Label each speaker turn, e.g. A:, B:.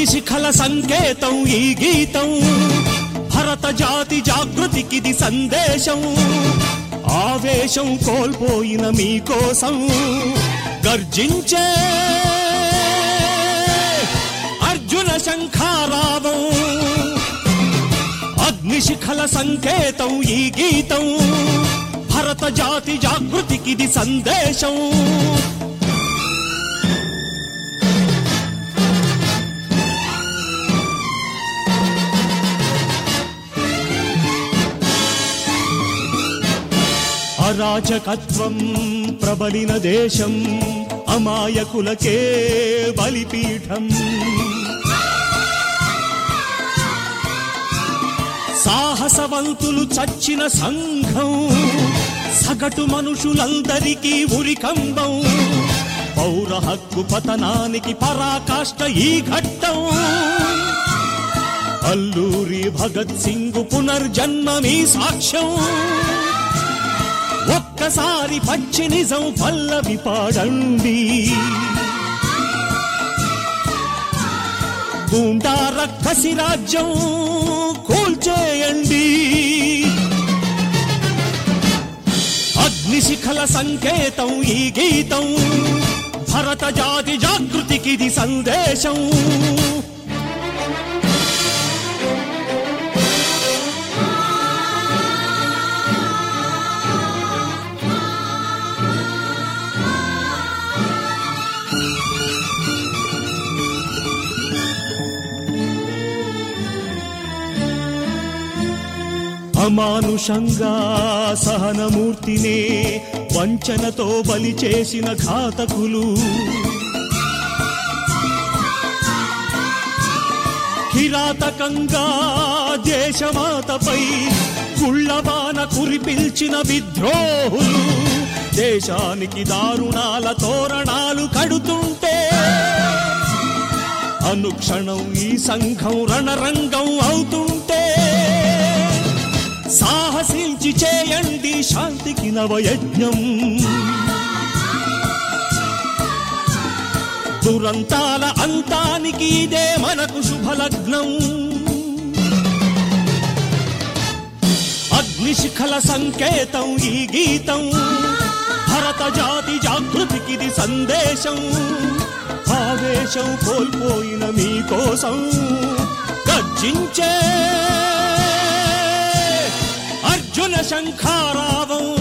A: అగ్నిశిఖల సంకేతం ఈ గీతం, భరత జాతి జాగృతికిది సందేశం. ఆవేశం కోల్పోయిన మీకోసం గర్జించే అర్జున శంఖారావం. అగ్నిశిఖల సంకేతం ఈ గీతం, భరత జాతి జాగృతికిది సందేశం. అరాచకత్వం ప్రబలిన దేశం, అమాయకులకే బలిపీఠం. సాహసవంతులు చచ్చిన సంఘం, సగటు మనుషులందరికీ ఉరికంబం. పౌర హక్కు పతనానికి పరాకాష్ట ఈ ఘట్టం. అల్లూరి భగత్ సింగ్ పునర్జన్మమీ సాక్ష్యం. ఒక్కసారి పచ్చి నిజం పల్లవి పాడండి. గూండా రక్కసి రాజ్యం కూల్చేయండి. అగ్నిశిఖల సంకేతం ఈ గీతం, భరత జాతి జాగృతికిది సందేశం. అమానుషంగా సహనమూర్తినే వంచనతో బలి చేసిన ఘాతకులు, కిరాతకంగా దేశమాతపై గుళ్ళబాన కురిపిల్చిన విద్రోహులు, దేశానికి దారుణాల తోరణాలు కడుతుంటే అనుక్షణం ఈ సంఘం రణరంగం అవుతుంటే సాహసించి చేయండి శాంతికి నవయజ్ఞం. దురంతాల అంతానికి ఇదే మనకు శుభలగ్నం. అగ్నిశిఖల సంకేతం ఈ గీతం, భరత జాతి జాగృతికిది సందేశం. ఆవేశం కోల్పోయిన మీకోసం గర్జించే అర్జున శంఖారావం.